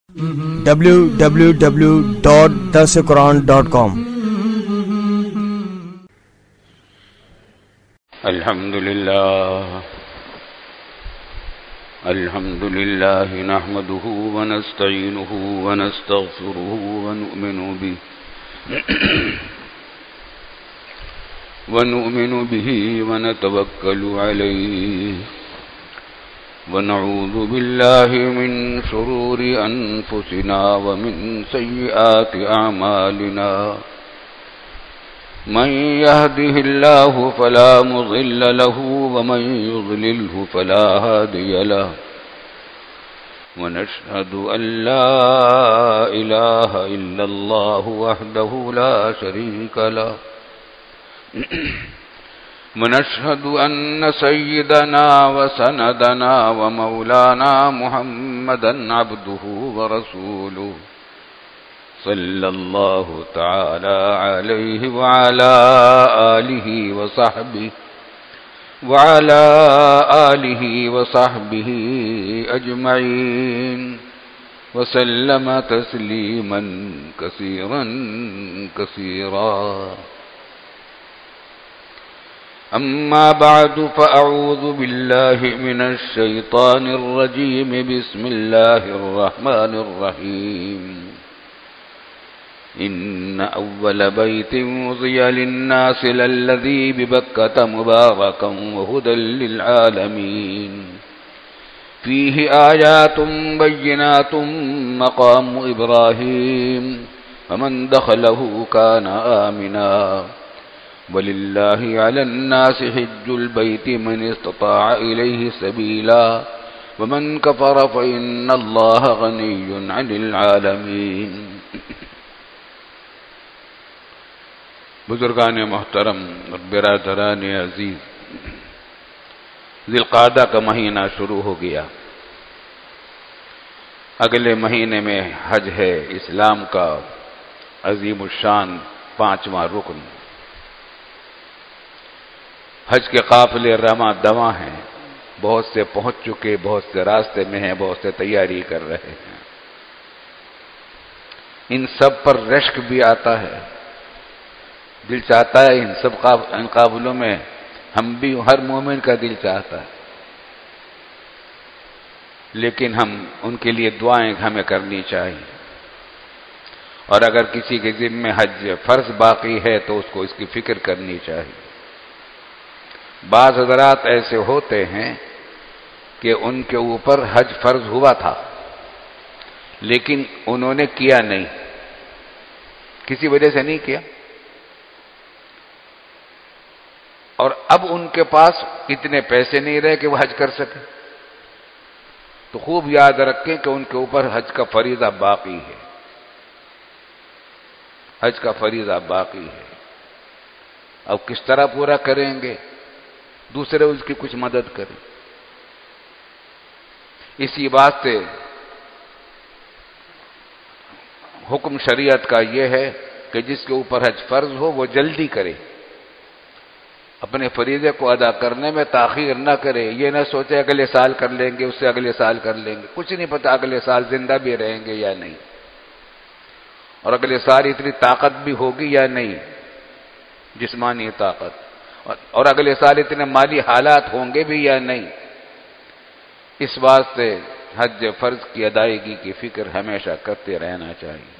www.darsequran.com الحمد لله نحمده ونستعينه ونستغفره ونؤمن به ونتوكل عليه ونعوذ بالله من شرور أنفسنا ومن سيئات أعمالنا من يهده الله فلا مضل له ومن يضلله فلا هادي له ونشهد أن لا إله إلا الله وحده لا شريك له ونشهد أن سيدنا وسندنا ومولانا محمدا عبده ورسوله صلى الله تعالى عليه وعلى آله وصحبه أجمعين وسلم تسليما كثيرا كثيرا. أما بعد فأعوذ بالله من الشيطان الرجيم. بسم الله الرحمن الرحيم. إن أول بيت وضع للناس للذي ببكة مباركا وهدى للعالمين فيه آيات بينات مقام إبراهيم ومن دخله كان آمنا ولله على الناس حج البيت من استطاع إليه سبيلا ومن كفر فإن الله غني عن العالمين. بزرگان محترم اور برادران عزیز، ذی القعدہ کا مہینہ شروع ہو گیا. اگلے مہینے میں حج ہے، اسلام کا عظیم الشان 5واں رکن. حج کے قافلے رواں دواں ہیں، بہت سے پہنچ چکے، بہت سے راستے میں ہیں، بہت سے تیاری کر رہے ہیں. ان سب پر رشک بھی آتا ہے، دل چاہتا ہے ان سب قافلوں میں ہم بھی، ہر مومن کا دل چاہتا ہے، لیکن ہم ان کے لیے دعائیں ہمیں کرنی چاہیے. اور اگر کسی کے ذمہ حج فرض باقی ہے تو اس کو اس کی فکر کرنی چاہیے. بعض حضرات ایسے ہوتے ہیں کہ ان کے اوپر حج فرض ہوا تھا لیکن انہوں نے کیا نہیں، کسی وجہ سے نہیں کیا، اور اب ان کے پاس اتنے پیسے نہیں رہے کہ وہ حج کر سکے. تو خوب یاد رکھیں کہ ان کے اوپر حج کا فریضہ باقی ہے، حج کا فریضہ باقی ہے. اب کس طرح پورا کریں گے؟ دوسرے اس کی کچھ مدد کریں. اسی بات سے حکم شریعت کا یہ ہے کہ جس کے اوپر حج فرض ہو وہ جلدی کرے، اپنے فریضے کو ادا کرنے میں تاخیر نہ کرے. یہ نہ سوچے اگلے سال کر لیں گے، اس سے اگلے سال کر لیں گے. کچھ نہیں پتا اگلے سال زندہ بھی رہیں گے یا نہیں، اور اگلے سال اتنی طاقت بھی ہوگی یا نہیں، جسمانی طاقت، اور اگلے سال اتنے مالی حالات ہوں گے بھی یا نہیں. اس بات سے حج فرض کی ادائیگی کی فکر ہمیشہ کرتے رہنا چاہیے.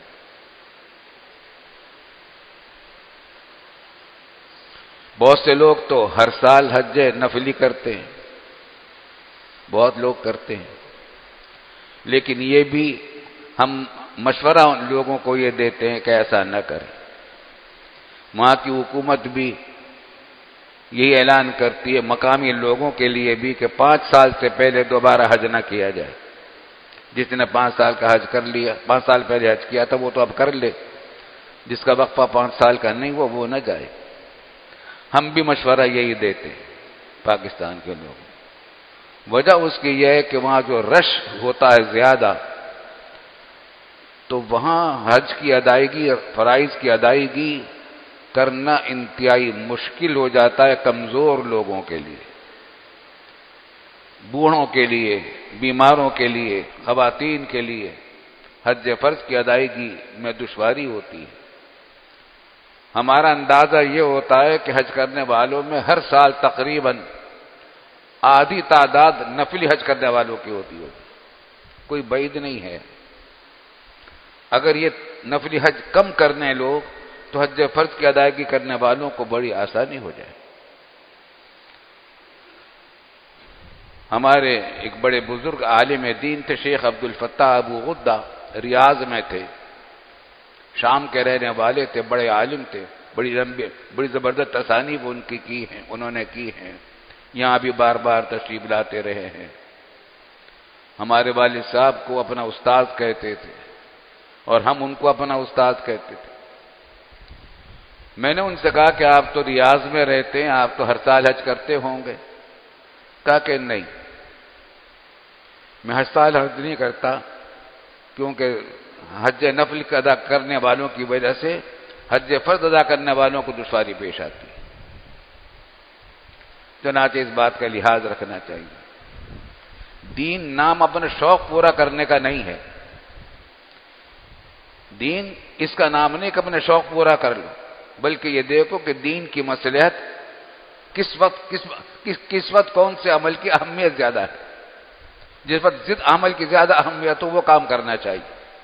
بہت سے لوگ تو ہر سال حج نفلی کرتے ہیں، بہت لوگ کرتے ہیں، لیکن یہ بھی ہم مشورہ ان لوگوں کو یہ دیتے ہیں کہ ایسا نہ کریں. وہاں کی حکومت بھی یہی اعلان کرتی ہے مقامی لوگوں کے لیے بھی کہ 5 سال سے پہلے دوبارہ حج نہ کیا جائے. جس نے 5 سال کا حج کر لیا، 5 سال پہلے حج کیا تھا وہ تو اب کر لے، جس کا وقفہ 5 سال کا نہیں ہوا وہ نہ جائے. ہم بھی مشورہ یہی دیتے ہیں پاکستان کے لوگوں. وجہ اس کی یہ ہے کہ وہاں جو رش ہوتا ہے زیادہ، تو وہاں حج کی ادائیگی، فرائض کی ادائیگی کرنا انتہائی مشکل ہو جاتا ہے کمزور لوگوں کے لیے، بوڑھوں کے لیے، بیماروں کے لیے، خواتین کے لیے. حج فرض کی ادائیگی میں دشواری ہوتی ہے۔ ہمارا اندازہ یہ ہوتا ہے کہ حج کرنے والوں میں ہر سال تقریباً آدھی تعداد نفلی حج کرنے والوں کی ہوتی ہوگی، کوئی بعید نہیں ہے۔ اگر یہ نفلی حج کم کرنے لوگ تو حج فرض کی ادائیگی کرنے والوں کو بڑی آسانی ہو جائے۔ ہمارے ایک بڑے بزرگ عالم دین تھے، شیخ عبد الفتاح ابو غدہ، ریاض میں تھے، شام کے رہنے والے تھے، بڑے عالم تھے، بڑی زبردست تصانیف انہوں نے کی ہیں، یہاں بھی بار بار تشریف لاتے رہے ہیں۔ ہمارے والد صاحب کو اپنا استاد کہتے تھے اور ہم ان کو اپنا استاد کہتے تھے۔ میں نے ان سے کہا کہ آپ تو ریاض میں رہتے ہیں، آپ تو ہر سال حج کرتے ہوں گے؟ کہا کہ نہیں، میں ہر سال حج نہیں کرتا، کیونکہ حج نفل ادا کرنے والوں کی وجہ سے حج فرض ادا کرنے والوں کو دشواری پیش آتی ہے۔ چنانچہ اس بات کا لحاظ رکھنا چاہیے۔ دین نام اپنا شوق پورا کرنے کا نہیں ہے، دین اس کا نام نہیں کہ اپنے شوق پورا کر لو، بلکہ یہ دیکھو کہ دین کی مصلحت کس وقت کون سے عمل کی اہمیت زیادہ ہے، جس وقت ضد عمل کی زیادہ اہمیت ہو وہ کام کرنا چاہیے۔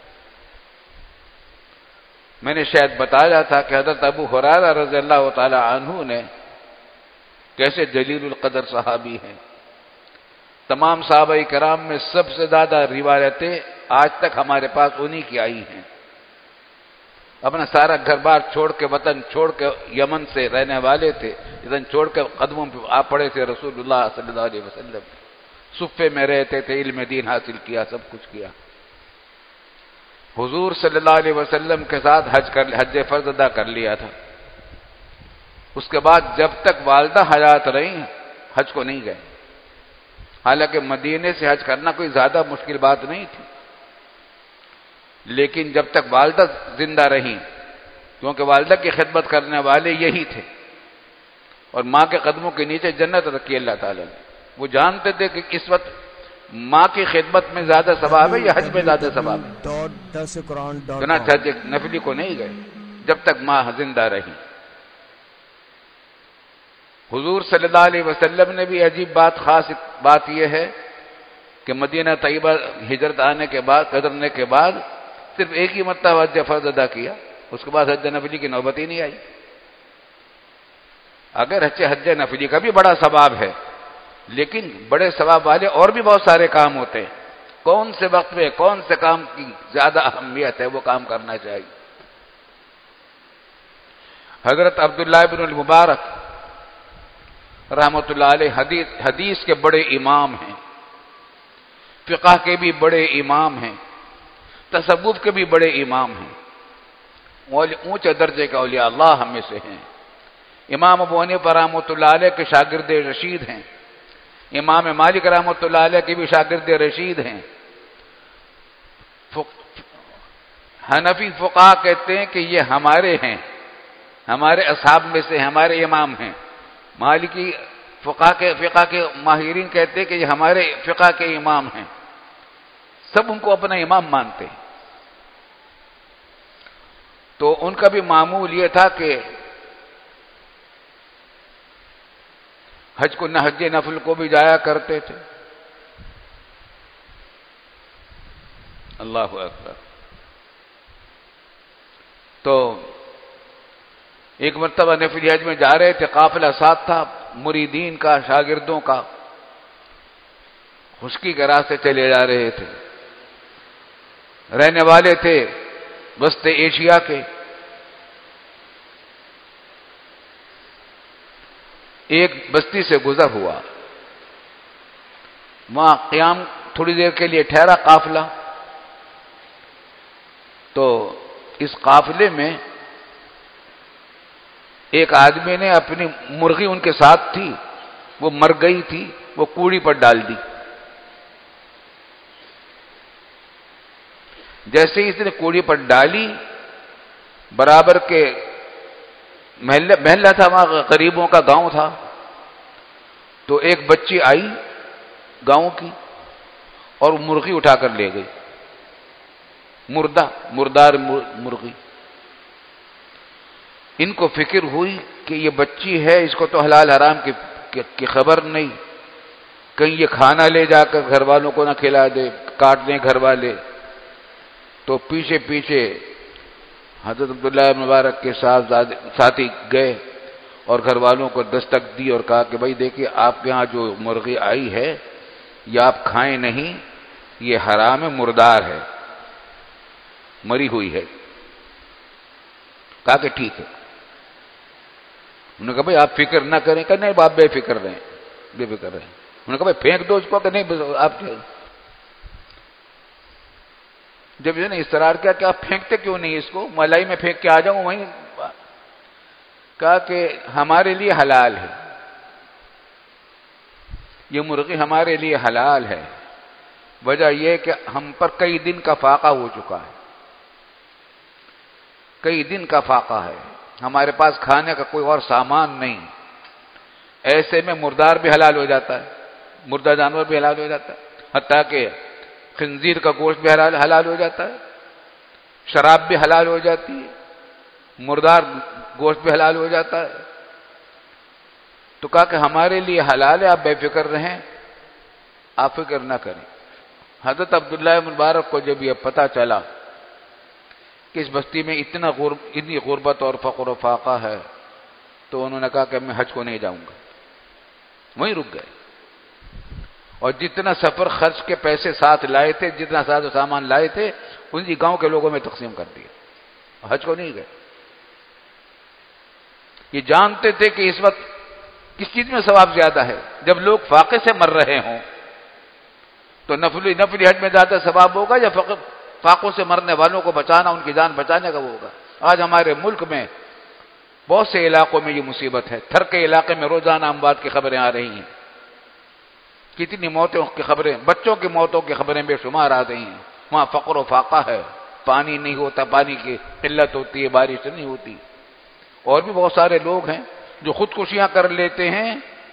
میں نے شاید بتایا تھا کہ حضرت ابو ہریرہ رضی اللہ تعالی عنہ نے کیسے جلیل القدر صحابی ہیں، تمام صحابہ کرام میں سب سے زیادہ روایتیں آج تک ہمارے پاس انہی کی آئی ہیں۔ اپنا سارا گھر بار چھوڑ کے، وطن چھوڑ کے، یمن سے رہنے والے تھے، وطن چھوڑ کے قدموں پہ آ پڑے تھے رسول اللہ صلی اللہ علیہ وسلم، صفے میں رہتے تھے، علم دین حاصل کیا، سب کچھ کیا۔ حضور صلی اللہ علیہ وسلم کے ساتھ حج فرض ادا کر لیا تھا۔ اس کے بعد جب تک والدہ حیات رہی حج کو نہیں گئے، حالانکہ مدینے سے حج کرنا کوئی زیادہ مشکل بات نہیں تھی، لیکن جب تک والدہ زندہ رہیں، کیونکہ والدہ کی خدمت کرنے والے یہی تھے، اور ماں کے قدموں کے نیچے جنت رکھی اللہ تعالیٰ نے، وہ جانتے تھے کہ اس وقت ماں کی خدمت میں زیادہ ثواب ہے یا حج میں زیادہ ثواب ہے، چنانچہ حج نفلی کو نہیں گئے جب تک ماں زندہ رہی۔ حضور صلی اللہ علیہ وسلم نے بھی عجیب خاص بات یہ ہے کہ مدینہ طیبہ ہجرت آنے کے بعد، قدرنے کے بعد صرف ایک ہی مرتبہ حج فرض ادا کیا، اس کے بعد حج نفلی کی نوبت ہی نہیں آئی۔ اگر حج نفلی کا بھی بڑا ثواب ہے، لیکن بڑے ثواب والے اور بھی بہت سارے کام ہوتے ہیں، کون سے وقت میں کون سے کام کی زیادہ اہمیت ہے وہ کام کرنا چاہیے۔ حضرت عبداللہ بن المبارک رحمۃ اللہ علیہ حدیث کے بڑے امام ہیں، فقہ کے بھی بڑے امام ہیں، تصوف کے بھی بڑے امام ہیں، اونچے درجے کے اولیاء اللہ ہم میں سے ہیں۔ امام ابو حنیفہ رحمۃ اللہ علیہ کے شاگرد رشید ہیں، امام مالک رحمۃ اللہ علیہ کے بھی شاگرد رشید ہیں۔ حنفی فقہا کہتے ہیں کہ یہ ہمارے ہیں، ہمارے اصحاب میں سے ہمارے امام ہیں۔ مالکی فقہ کے ماہرین کہتے ہیں کہ یہ ہمارے فقہ کے امام ہیں، سب ان کو اپنا امام مانتے ہیں۔ تو ان کا بھی معمول یہ تھا کہ حج نفل کو بھی جایا کرتے تھے۔ اللہ اکبر۔ تو ایک مرتبہ نفلی حج میں جا رہے تھے، قافلہ ساتھ تھا، مریدین کا، شاگردوں کا، خشکی کے راستے چلے جا رہے تھے، رہنے والے تھے وسط ایشیا کے۔ ایک بستی سے گزر ہوا، وہاں قیام تھوڑی دیر کے لیے ٹھہرا قافلہ، تو اس قافلے میں ایک آدمی نے اپنی مرغی ان کے ساتھ تھی، وہ مر گئی تھی، وہ کوڑی پر ڈال دی۔ جیسے ہی اس نے کوڑی پر ڈالی، برابر کے محلہ تھا، وہاں غریبوں کا گاؤں تھا، تو ایک بچی آئی گاؤں کی اور مرغی اٹھا کر لے گئی۔ مردار مرغی. ان کو فکر ہوئی کہ یہ بچی ہے، اس کو تو حلال حرام کی خبر نہیں، کہیں یہ کھانا لے جا کر گھر والوں کو نہ کھلا دے، کاٹ دیں گھر والے. تو پیچھے پیچھے حضرت عبداللہ مبارک کے ساتھی گئے اور گھر والوں کو دستک دی اور کہا کہ بھائی دیکھیے آپ کے ہاں جو مرغی آئی ہے یہ آپ کھائیں نہیں، یہ حرام ہے، مردار ہے، مری ہوئی ہے. کہا کہ ٹھیک ہے. انہوں نے کہا بھائی آپ فکر نہ کریں. کہ نہیں آپ بے فکر رہیں، بے فکر رہیں. انہوں نے کہا بھائی پھینک دو اس کو. کہ نہیں آپ جب یہ نے اصرار کیا کہ آپ پھینکتے کیوں نہیں اس کو، ملائی میں پھینک کے آ جاؤں وہیں. کہا کہ ہمارے لیے حلال ہے، یہ مرغی ہمارے لیے حلال ہے. وجہ یہ کہ ہم پر کئی دن کا فاقہ ہو چکا ہے، کئی دن کا فاقہ ہے، ہمارے پاس کھانے کا کوئی اور سامان نہیں. ایسے میں مردار بھی حلال ہو جاتا ہے، مردہ جانور بھی حلال ہو جاتا ہے، حتیٰ کہ خنزیر کا گوشت بھی حلال ہو جاتا ہے، شراب بھی حلال ہو جاتی ہے، مردار گوشت بھی حلال ہو جاتا ہے. تو کہا کہ ہمارے لیے حلال ہے، آپ بے فکر رہیں، آپ فکر نہ کریں. حضرت عبداللہ مبارک کو جب یہ پتہ چلا کہ اس بستی میں اتنی غربت اور فقر و فاقہ ہے، تو انہوں نے کہا کہ میں حج کو نہیں جاؤں گا، وہیں رک گئے. اور جتنا سفر خرچ کے پیسے ساتھ لائے تھے، جتنا ساز و سامان لائے تھے، انہی گاؤں کے لوگوں میں تقسیم کر دیا، حج کو نہیں گئے. یہ جانتے تھے کہ اس وقت کس چیز میں ثواب زیادہ ہے. جب لوگ فاقے سے مر رہے ہوں تو نفلی حج میں زیادہ ثواب ہوگا یا فاقوں سے مرنے والوں کو بچانا، ان کی جان بچانے کا وہ ہوگا. آج ہمارے ملک میں بہت سے علاقوں میں یہ مصیبت ہے. تھر کے علاقے میں روزانہ اموات کی خبریں آ رہی ہیں، کتنی موتوں کی خبریں، بچوں کی موتوں کی خبریں بے شمار آ رہی ہیں. وہاں فقر و فاقہ ہے، پانی نہیں ہوتا، پانی کی قلت ہوتی ہے، بارش نہیں ہوتی. اور بھی بہت سارے لوگ ہیں جو خودکشیاں کر لیتے ہیں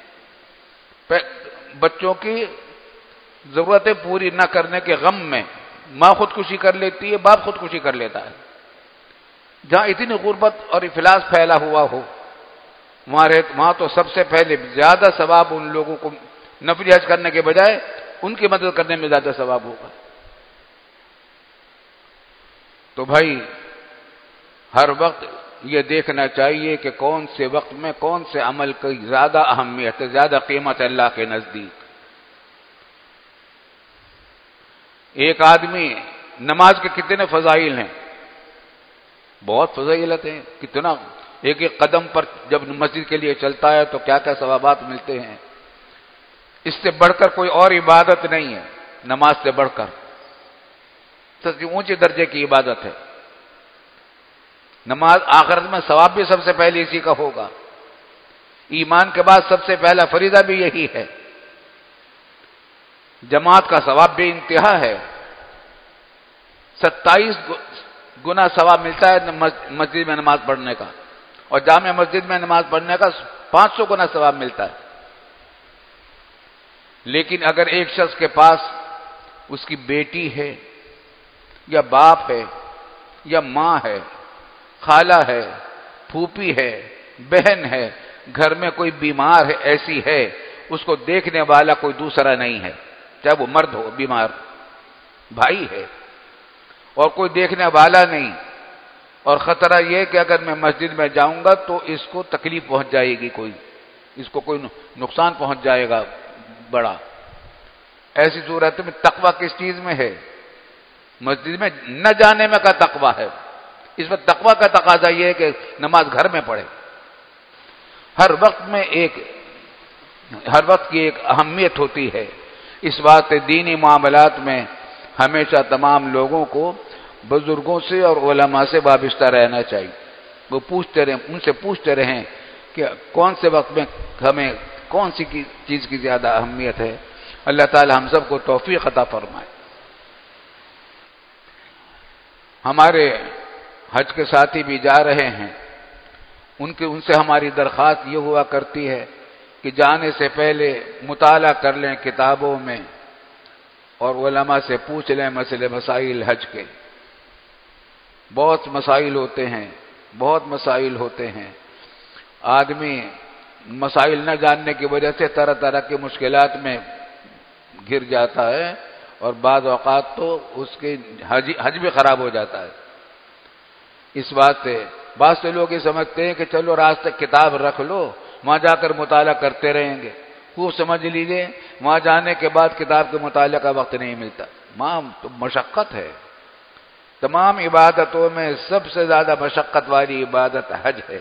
بچوں کی ضرورتیں پوری نہ کرنے کے غم میں. ماں خودکشی کر لیتی ہے، باپ خودکشی کر لیتا ہے. جہاں اتنی غربت اور افلاس پھیلا ہوا ہو وہاں تو سب سے پہلے زیادہ ثواب ان لوگوں کو نفلی حج کرنے کے بجائے ان کی مدد کرنے میں زیادہ ثواب ہوگا. تو بھائی ہر وقت یہ دیکھنا چاہیے کہ کون سے وقت میں کون سے عمل کی زیادہ اہمیت ہے، زیادہ قیمت ہے اللہ کے نزدیک. ایک آدمی نماز کے کتنے فضائل ہیں، بہت فضیلت ہیں، کتنا ایک ایک قدم پر جب مسجد کے لیے چلتا ہے تو کیا کیا ثوابات ملتے ہیں. اس سے بڑھ کر کوئی اور عبادت نہیں ہے، نماز سے بڑھ کر سب سے اونچے درجے کی عبادت ہے نماز. آخرت میں ثواب بھی سب سے پہلے اسی کا ہوگا. ایمان کے بعد سب سے پہلا فریضہ بھی یہی ہے. جماعت کا ثواب بے انتہا ہے، 27 گنا ثواب ملتا ہے مسجد میں نماز پڑھنے کا، اور جامع مسجد میں نماز پڑھنے کا 500 گنا ثواب ملتا ہے. لیکن اگر ایک شخص کے پاس اس کی بیٹی ہے یا باپ ہے یا ماں ہے، خالہ ہے، پھوپھی ہے، بہن ہے، گھر میں کوئی بیمار ہے، ایسی ہے، اس کو دیکھنے والا کوئی دوسرا نہیں ہے، چاہے وہ مرد ہو، بیمار بھائی ہے، اور کوئی دیکھنے والا نہیں، اور خطرہ یہ کہ اگر میں مسجد میں جاؤں گا تو اس کو تکلیف پہنچ جائے گی، اس کو کوئی نقصان پہنچ جائے گا بڑا. ایسی صورت میں تقوی کس چیز میں ہے؟ مسجد میں نہ جانے میں کا تقوی ہے. اس وقت تقوی کا تقاضا یہ ہے کہ نماز گھر میں پڑھے. ہر وقت کی ایک اہمیت ہوتی ہے. اس واسطے دینی معاملات میں ہمیشہ تمام لوگوں کو بزرگوں سے اور علماء سے وابستہ رہنا چاہیے. وہ ان سے پوچھتے رہیں کہ کون سے وقت میں ہمیں کون سی چیز کی زیادہ اہمیت ہے. اللہ تعالی ہم سب کو توفیق عطا فرمائے. ہمارے حج کے ساتھی بھی جا رہے ہیں، ان سے ہماری درخواست یہ ہوا کرتی ہے کہ جانے سے پہلے مطالعہ کر لیں کتابوں میں اور علماء سے پوچھ لیں مسئلے مسائل حج کے. بہت مسائل ہوتے ہیں، بہت مسائل ہوتے ہیں۔ آدمی مسائل نہ جاننے کی وجہ سے طرح طرح کی مشکلات میں گر جاتا ہے، اور بعض اوقات تو اس کے حج بھی خراب ہو جاتا ہے۔ اس بات سے بعض سے لوگ یہ سمجھتے ہیں کہ چلو رات تک کتاب رکھ لو، وہاں جا کر مطالعہ کرتے رہیں گے۔ خوب سمجھ لیجئے، وہاں جانے کے بعد کتاب کے مطالعہ کا وقت نہیں ملتا، وہاں تو مشقت ہے۔ تمام عبادتوں میں سب سے زیادہ مشقت والی عبادت حج ہے۔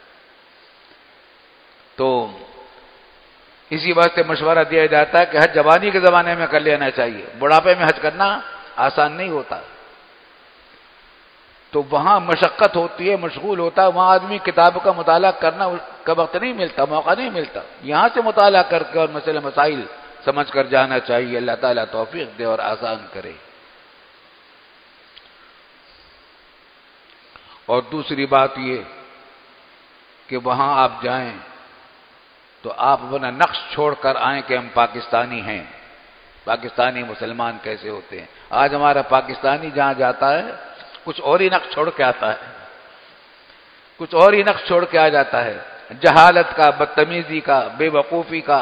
تو اسی واسطے مشورہ دیا جاتا ہے کہ حج جوانی کے زمانے میں کر لینا چاہیے، بڑھاپے میں حج کرنا آسان نہیں ہوتا۔ تو وہاں مشقت ہوتی ہے، مشغول ہوتا ہے، وہاں آدمی کتاب کا مطالعہ کرنا کا وقت نہیں ملتا، موقع نہیں ملتا۔ یہاں سے مطالعہ کر کے اور مسئلے مسائل سمجھ کر جانا چاہیے۔ اللہ تعالیٰ توفیق دے اور آسان کرے۔ اور دوسری بات یہ کہ وہاں آپ جائیں تو آپ اپنا نقش چھوڑ کر آئیں کہ ہم پاکستانی ہیں، پاکستانی مسلمان کیسے ہوتے ہیں۔ آج ہمارا پاکستانی جہاں جاتا ہے کچھ اور ہی نقش چھوڑ کے آتا ہے، کچھ اور ہی نقش چھوڑ کے آ جاتا ہے، جہالت کا، بدتمیزی کا، بے وقوفی کا،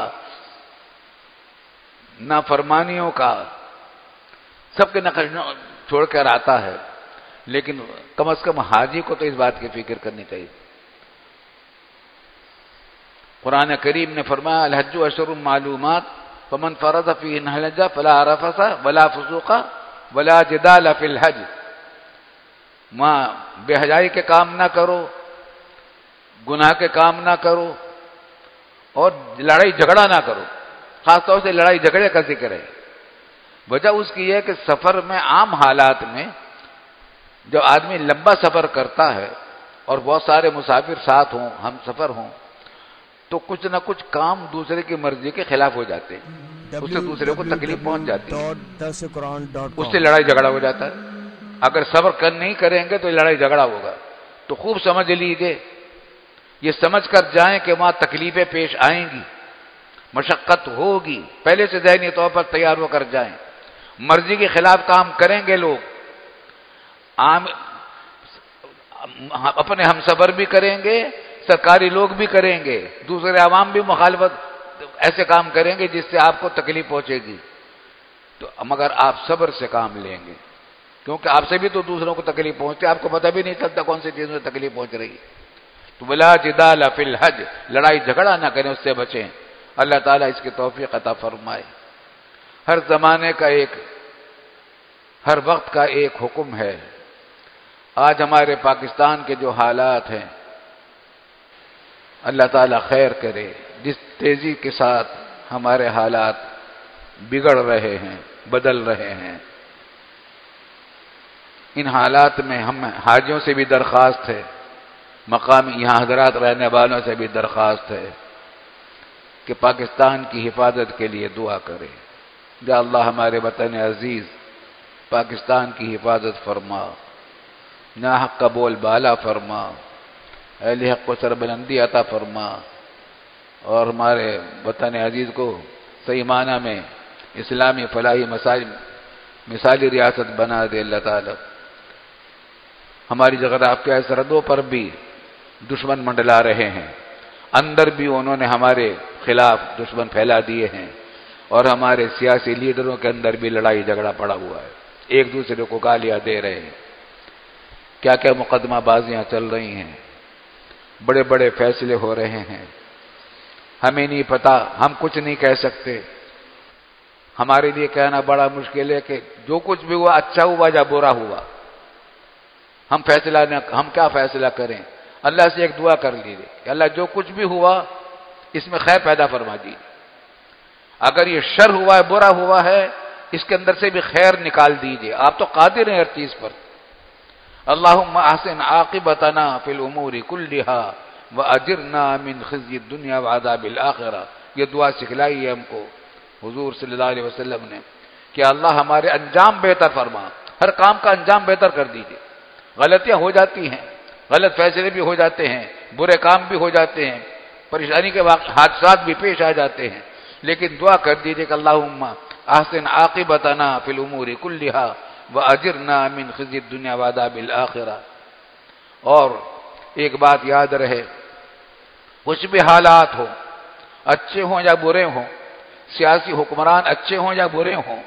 نافرمانیوں کا، سب کے نقش چھوڑ کر آتا ہے۔ لیکن کم از کم حاجی کو تو اس بات کی فکر کرنی چاہیے۔ قرآن کریم نے فرمایا الحج اشہر معلومات فمن فرض فیہن الحج فلا رفث ولا فسوق ولا جدال فی الحج۔ وہاں بے حیائی کے کام نہ کرو، گناہ کے کام نہ کرو، اور لڑائی جھگڑا نہ کرو۔ خاص طور سے لڑائی جھگڑے کا ذکر ہے۔ وجہ اس کی ہے کہ سفر میں، عام حالات میں جب آدمی لمبا سفر کرتا ہے اور بہت سارے مسافر ساتھ ہوں، ہم سفر ہوں، تو کچھ نہ کچھ کام دوسرے کی مرضی کے خلاف ہو جاتے ہیں، اس سے دوسرے کو تکلیف پہنچ جاتی ہے، اس سے لڑائی جھگڑا ہو جاتا ہے۔ اگر صبر نہیں کریں گے تو لڑائی جھگڑا ہوگا۔ تو خوب سمجھ لیجیے، یہ سمجھ کر جائیں کہ وہاں تکلیفیں پیش آئیں گی، مشقت ہوگی، پہلے سے ذہنی طور پر تیار ہو کر جائیں۔ مرضی کے خلاف کام کریں گے لوگ، اپنے ہم سفر بھی کریں گے، سرکاری لوگ بھی کریں گے، دوسرے عوام بھی مخالفت ایسے کام کریں گے جس سے آپ کو تکلیف پہنچے گی۔ تو مگر آپ صبر سے کام لیں گے، کیونکہ آپ سے بھی تو دوسروں کو تکلیف پہنچتی ہے، آپ کو پتہ بھی نہیں چلتا کون سی چیز میں تکلیف پہنچ رہی ہے۔ تو ولا جدال فی الحج، لڑائی جھگڑا نہ کریں، اس سے بچیں۔ اللہ تعالیٰ اس کی توفیق عطا فرمائے۔ ہر زمانے کا ہر وقت کا ایک حکم ہے۔ آج ہمارے پاکستان کے جو حالات ہیں، اللہ تعالیٰ خیر کرے۔ جس تیزی کے ساتھ ہمارے حالات بگڑ رہے ہیں، بدل رہے ہیں، ان حالات میں ہم حاجیوں سے بھی درخواست ہے، مقامی یہاں حضرات رہنے والوں سے بھی درخواست ہے کہ پاکستان کی حفاظت کے لیے دعا کرے۔ یا اللہ ہمارے وطن عزیز پاکستان کی حفاظت فرما، ناحق کا بول بالا فرما، اہل حق کو سربلندی عطا فرما، اور ہمارے وطن عزیز کو صحیح معنی میں اسلامی فلاحی مثالی ریاست بنا دے اللہ تعالی۔ ہماری جغرافیائی سرحدوں پر بھی دشمن منڈلا رہے ہیں، اندر بھی انہوں نے ہمارے خلاف دشمن پھیلا دیے ہیں، اور ہمارے سیاسی لیڈروں کے اندر بھی لڑائی جھگڑا پڑا ہوا ہے، ایک دوسرے کو گالیاں دے رہے ہیں، کیا کیا مقدمہ بازیاں چل رہی ہیں، بڑے بڑے فیصلے ہو رہے ہیں۔ ہمیں نہیں پتا، ہم کچھ نہیں کہہ سکتے، ہمارے لیے کہنا بڑا مشکل ہے کہ جو کچھ بھی ہوا، اچھا ہوا یا برا ہوا، ہم کیا فیصلہ کریں؟ اللہ سے ایک دعا کر لیجیے کہ اللہ جو کچھ بھی ہوا اس میں خیر پیدا فرما دیجیے، اگر یہ شر ہوا ہے، برا ہوا ہے، اس کے اندر سے بھی خیر نکال دیجیے، آپ تو قادر ہیں ہر چیز پر۔ اللہم احسن عاقبتنا فی الامور کلہا واجرنا من خزی الدنیا وعذاب الآخرہ۔ یہ دعا سکھلائی ہے ہم کو حضور صلی اللہ علیہ وسلم نے کہ اللہ ہمارے انجام بہتر فرما، ہر کام کا انجام بہتر کر دیجیے۔ غلطیاں ہو جاتی ہیں، غلط فیصلے بھی ہو جاتے ہیں، برے کام بھی ہو جاتے ہیں، پریشانی کے حادثات بھی پیش آ جاتے ہیں، لیکن دعا کر دیجیے کہ اللہم احسن عاقبتنا فی الامور کلہا، وَأَجِرْنَا مِنْ خِزْيِ الدُّنْيَا وَعَذَابِ الْآخِرَةِ۔ اور ایک بات یاد رہے، کچھ بھی حالات ہو، اچھے ہوں یا برے ہوں، سیاسی حکمران اچھے ہوں یا برے ہوں،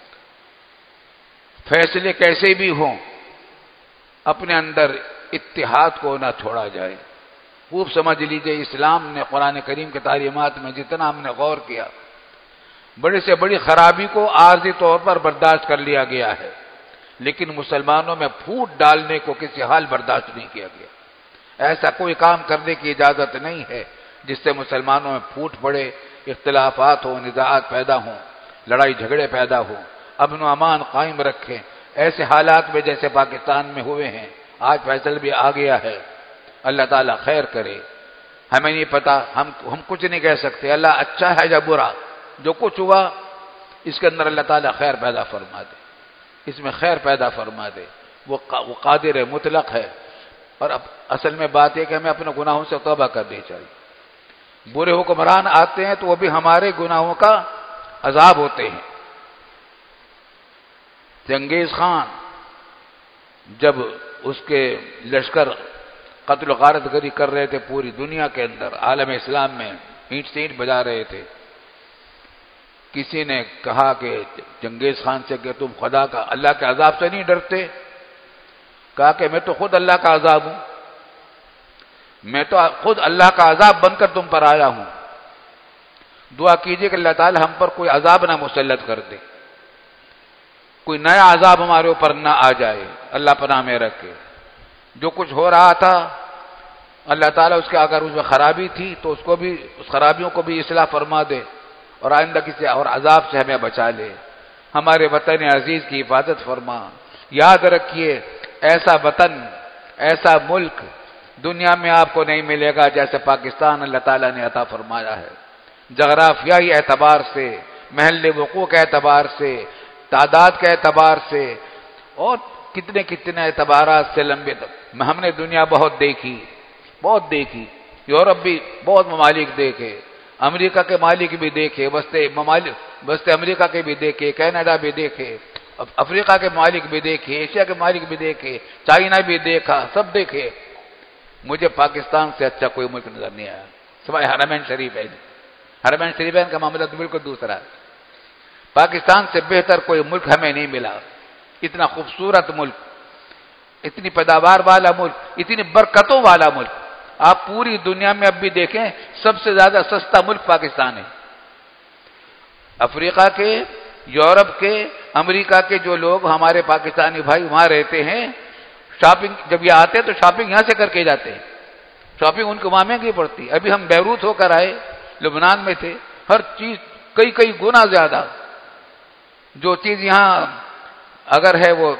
فیصلے کیسے بھی ہوں، اپنے اندر اتحاد کو نہ چھوڑا جائے۔ خوب سمجھ لیجئے، اسلام نے قرآن کریم کے تعلیمات میں جتنا ہم نے غور کیا، بڑی سے بڑی خرابی کو عارضی طور پر برداشت کر لیا گیا ہے، لیکن مسلمانوں میں پھوٹ ڈالنے کو کسی حال برداشت نہیں کیا گیا۔ ایسا کوئی کام کرنے کی اجازت نہیں ہے جس سے مسلمانوں میں پھوٹ پڑے، اختلافات ہوں، نزاعات پیدا ہوں، لڑائی جھگڑے پیدا ہوں۔ امن و امان قائم رکھیں۔ ایسے حالات میں جیسے پاکستان میں ہوئے ہیں، آج فیصل بھی آ گیا ہے، اللہ تعالیٰ خیر کرے۔ ہمیں نہیں پتا، ہم کچھ نہیں کہہ سکتے، اللہ اچھا ہے یا برا، جو کچھ ہوا اس کے اندر اللہ تعالیٰ خیر پیدا فرما دے، اس میں خیر پیدا فرما دے۔ وہ قادر مطلق ہے۔ اور اب اصل میں بات یہ کہ ہمیں اپنے گناہوں سے توبہ کرنی چاہیے۔ برے حکمران آتے ہیں تو وہ بھی ہمارے گناہوں کا عذاب ہوتے ہیں۔ چنگیز خان جب اس کے لشکر قتل و غارت گری کر رہے تھے پوری دنیا کے اندر، عالم اسلام میں اینٹ سے اینٹ بجا رہے تھے، کسی نے کہا کہ چنگیز خان سے کہ تم خدا کا، اللہ کے عذاب سے نہیں ڈرتے؟ کہا کہ میں تو خود اللہ کا عذاب ہوں، میں تو خود اللہ کا عذاب بن کر تم پر آیا ہوں۔ دعا کیجئے کہ اللہ تعالی ہم پر کوئی عذاب نہ مسلط کر دے، کوئی نیا عذاب ہمارے اوپر نہ آ جائے، اللہ پناہ میں رکھے۔ جو کچھ ہو رہا تھا اللہ تعالیٰ اس کے، اگر اس میں خرابی تھی تو اس کو بھی، اس خرابیوں کو بھی اصلاح فرما دے، اور آئندہ کسی اور عذاب سے ہمیں بچا لے۔ ہمارے وطن عزیز کی حفاظت فرما۔ یاد رکھیے، ایسا وطن، ایسا ملک دنیا میں آپ کو نہیں ملے گا جیسے پاکستان اللہ تعالیٰ نے عطا فرمایا ہے۔ جغرافیائی اعتبار سے، محل وقوع کے اعتبار سے، تعداد کے اعتبار سے، اور کتنے کتنے اعتبارات سے لمبے تک ہم نے دنیا بہت دیکھی، بہت دیکھی۔ یورپ بھی بہت ممالک دیکھے، امریکہ کے ممالک بھی دیکھے، وسط امریکہ کے بھی دیکھے، کینیڈا بھی دیکھے، افریقہ کے ممالک بھی دیکھے، ایشیا کے ممالک بھی دیکھے، چائنا بھی دیکھا، سب دیکھے۔ مجھے پاکستان سے اچھا کوئی ملک نظر نہیں آیا سوائے حرمین شریفین۔ حرمین شریفین کا معاملہ تو بالکل دوسرا ہے۔ پاکستان سے بہتر کوئی ملک ہمیں نہیں ملا۔ اتنا خوبصورت ملک، اتنی پیداوار والا ملک، اتنی برکتوں والا ملک۔ آپ پوری دنیا میں اب بھی دیکھیں، سب سے زیادہ سستا ملک پاکستان ہے۔ افریقہ کے، یورپ کے، امریکہ کے جو لوگ ہمارے پاکستانی بھائی وہاں رہتے ہیں، شاپنگ جب یہ آتے ہیں تو شاپنگ یہاں سے کر کے جاتے ہیں۔ شاپنگ ان کو وہاں مہنگی پڑتی۔ ابھی ہم بیروت ہو کر آئے، لبنان میں تھے، ہر چیز کئی گنا زیادہ۔ جو چیز یہاں اگر ہے وہ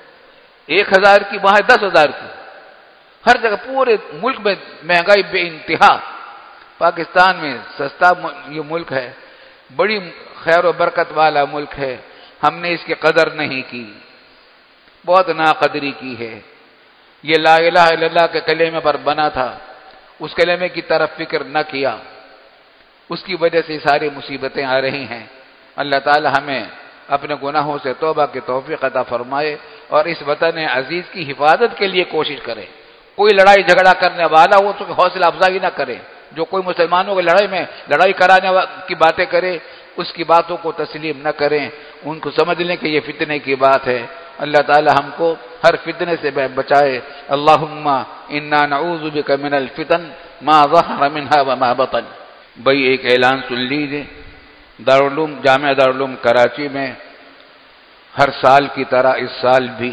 1000 کی، وہاں 10,000 کی۔ ہر جگہ پورے ملک میں مہنگائی بے انتہا۔ پاکستان میں سستا یہ ملک ہے، بڑی خیر و برکت والا ملک ہے، ہم نے اس کی قدر نہیں کی، بہت ناقدری کی ہے۔ یہ لا الہ الا اللہ کے کلمے پر بنا تھا، اس کلمے کی طرف فکر نہ کیا، اس کی وجہ سے ساری مصیبتیں آ رہی ہیں۔ اللہ تعالی ہمیں اپنے گناہوں سے توبہ کی توفیق عطا فرمائے، اور اس وطن عزیز کی حفاظت کے لیے کوشش کرے۔ کوئی لڑائی جھگڑا کرنے والا ہو تو حوصلہ افزائی نہ کرے۔ جو کوئی مسلمانوں کی لڑائی کرانے کی باتیں کرے، اس کی باتوں کو تسلیم نہ کریں، ان کو سمجھ لیں کہ یہ فتنے کی بات ہے۔ اللہ تعالی ہم کو ہر فتنے سے بچائے۔ اللہم انا نعوذ بک من الفتن ما ظہر منها وما بطن۔ بھائی ایک اعلان سن لیجیے، دارالعلوم، جامعہ دارالعلوم کراچی میں ہر سال کی طرح اس سال بھی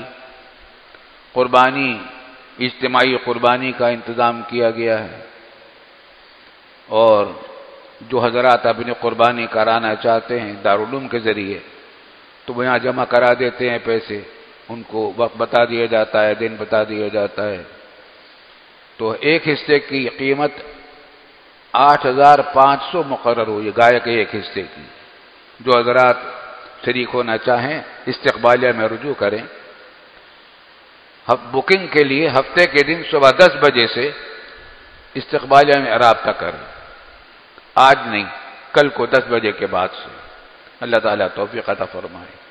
قربانی، اجتماعی قربانی کا انتظام کیا گیا ہے، اور جو حضرات اپنی قربانی کرانا چاہتے ہیں دارالعلوم کے ذریعے تو وہ یہاں جمع کرا دیتے ہیں پیسے، ان کو وقت بتا دیا جاتا ہے، دن بتا دیا جاتا ہے۔ تو ایک حصے کی قیمت 8,500 مقرر ہوئی، گائے کے ایک حصے کی۔ جو حضرات شریک ہونا چاہیں استقبالیہ میں رجوع کریں۔ بکنگ کے لیے ہفتے کے دن صبح 10 بجے سے استقبالیہ میں رابطہ کریں، آج نہیں، کل کو 10 بجے کے بعد سے۔ اللہ تعالیٰ توفیق عطا فرمائے۔